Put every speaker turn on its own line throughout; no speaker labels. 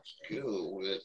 go with,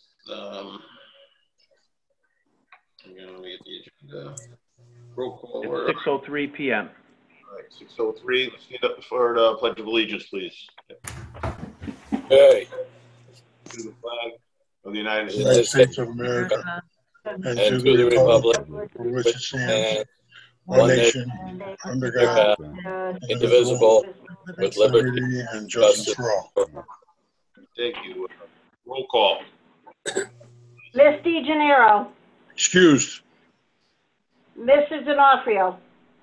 again, let me get the agenda. Roll call order.
It's 6:03 p.m.
All right, 6:03. Let's stand up for the Pledge of Allegiance, please.
Okay.
To the flag of the United
United
States.
States
of America,
and to the republic
for which it stands,
and
one nation, under God,
indivisible, with liberty
and justice for all.
Thank you. Roll call.
Ms. DeGennaro,
Excused.
Mr. D'Onofrio.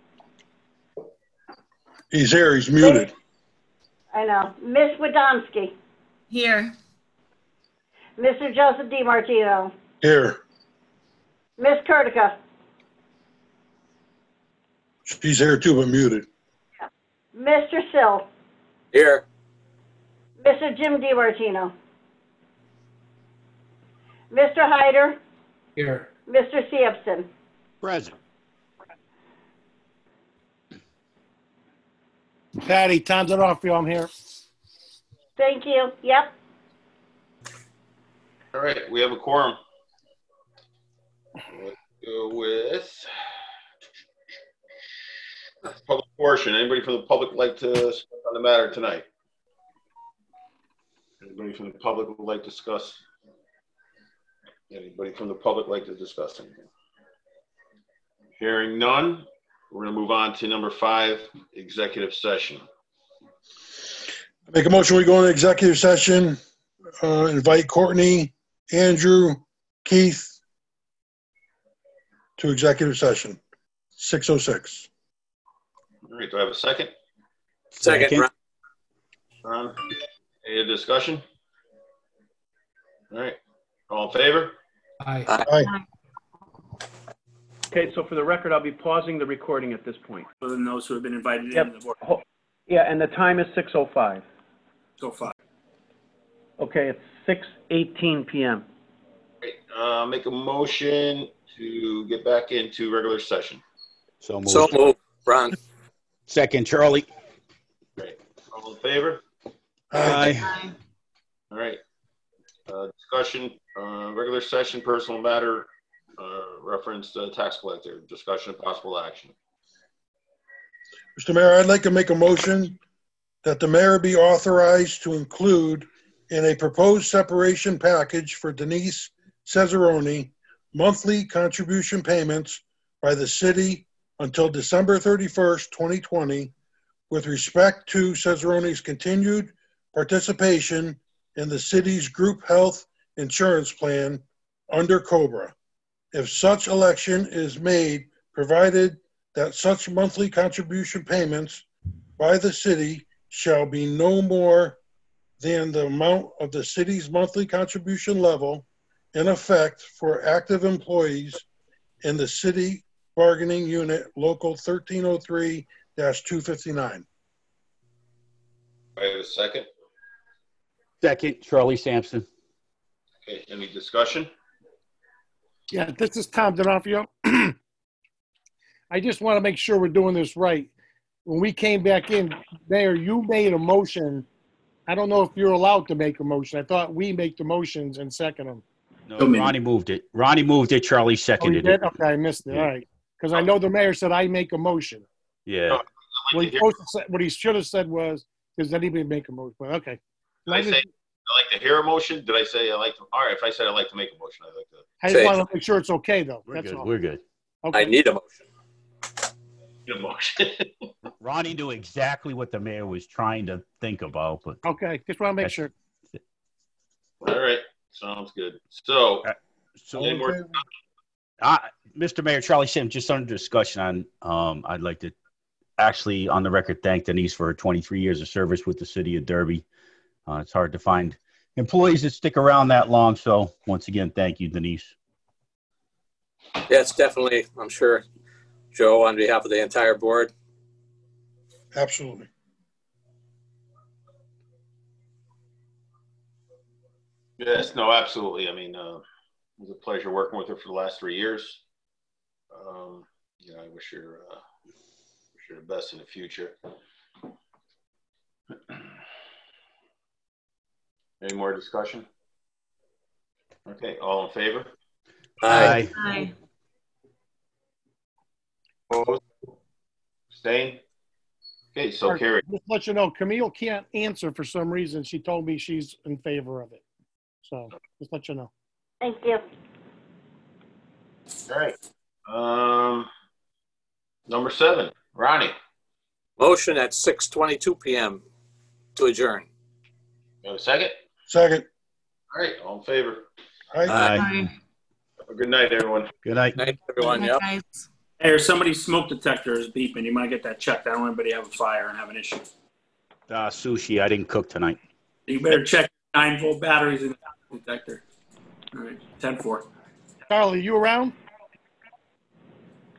He's here. He's muted.
I know. Ms. Wadomski,
Here.
Mr. Joseph DiMartino,
Here.
Ms. Kurtica,
She's here too, but muted.
Mr. Sill,
Here.
Mr. Jim DiMartino, Mr. Hyder,
Here.
Mr. Sampson.
Present.
Patty, time's it off for you. I'm here.
Thank you. Yep.
All right, we have a quorum. Let's go with public portion. Anybody from the public like to speak on the matter tonight? Anybody from the public would like to discuss? Anybody from the public like to discuss anything? Hearing none, we're going to move on to number 5, executive session.
Make a motion. We go into executive session. Invite Courtney, Andrew, Keith to executive session. 6:06.
All right, do I have a second?
Second.
Ron, any discussion? All right, all in favor?
Aye.
Aye.
Okay, so for the record, I'll be pausing the recording at this point.
Other than those who have been invited
Yep.
in the board
Yeah, and the time is 6:05.
so far.
Okay, it's 6:18 p.m.
Great. Make a motion to get back into regular session.
So moved.
So moved. Ron.
Second, Charlie.
Great. All in favor?
Aye.
All right. Discussion, regular session, personal matter, reference to tax collector, discussion of possible action.
Mr. Mayor, I'd like to make a motion that the mayor be authorized to include in a proposed separation package for Denise Cesaroni monthly contribution payments by the city until December 31st, 2020, with respect to Cesaroni's continued participation in the city's group health insurance plan under COBRA. If such election is made, provided that such monthly contribution payments by the city shall be no more than the amount of the city's monthly contribution level in effect for active employees in the city bargaining unit local 1303-259.
I have a second.
Second, Charlie Sampson.
Okay, any discussion?
Yeah, this is Tom D'Onofrio. I just want to make sure we're doing this right. When we came back in, Mayor, you made a motion. I don't know if you're allowed to make a motion. I thought we make the motions and second them.
No, Ronnie moved it. Ronnie moved it. Charlie
Oh, you
seconded
did?
it.
Okay, I missed it.
Yeah.
All right. Because I know the mayor said I make a motion.
Yeah.
What he should have said was, does anybody make a motion? But okay.
Did I say I like to hear a motion? Did I say I like to? All right, if I said I like to make a motion, I like to.
I just want to make sure it's okay, though.
We're
That's
good.
all.
We're good.
Okay.
I need a motion.
Get a motion.
Ronnie knew exactly what the mayor was trying to think about, but
Okay, just want to make sure.
All right, sounds good. So, any more?
Mr. Mayor, Charlie Sim, just under discussion on, I'd like to actually, on the record, thank Denise for her 23 years of service with the city of Derby. It's hard to find employees that stick around that long. So once again, thank you, Denise.
Yeah, it's definitely, I'm sure, Joe, on behalf of the entire board.
Absolutely.
Yes, no, absolutely. I mean, it was a pleasure working with her for the last 3 years. I wish her the best in the future. Any more discussion? Okay, all in favor?
Aye.
Aye.
Opposed? Abstained? Okay, so
Mark,
carried.
Just let you know, Camille can't answer for some reason. She told me she's in favor of it. So just let you know.
Thank you.
All right. Number 7, Ronnie.
Motion at 6:22 p.m. to adjourn.
You have a second?
Second.
All right, all in favor?
Aye.
Aye.
Aye.
Have a good night, everyone.
Good night.
Thank you, everyone.
Aye,
Yep.
guys.
Hey, or somebody's smoke detector is beeping. You might get that checked. I don't want anybody to have a fire and have an issue.
Sushi. I didn't cook tonight.
You better check 9-volt batteries in the detector. All right, 10-4.
Charlie, you around?